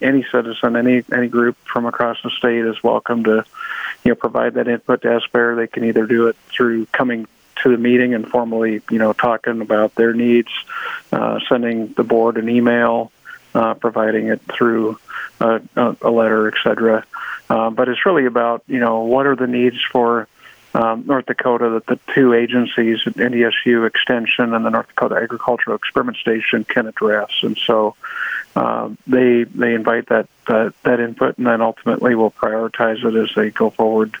any citizen, any group from across the state is welcome to, provide that input to SBARE. They can either do it through coming to the meeting and formally, talking about their needs, sending the board an email, providing it through a letter, etc. But it's really about, what are the needs for North Dakota that the two agencies, NDSU Extension and the North Dakota Agricultural Experiment Station, can address. And so they invite that input, and then ultimately will prioritize it as they go forward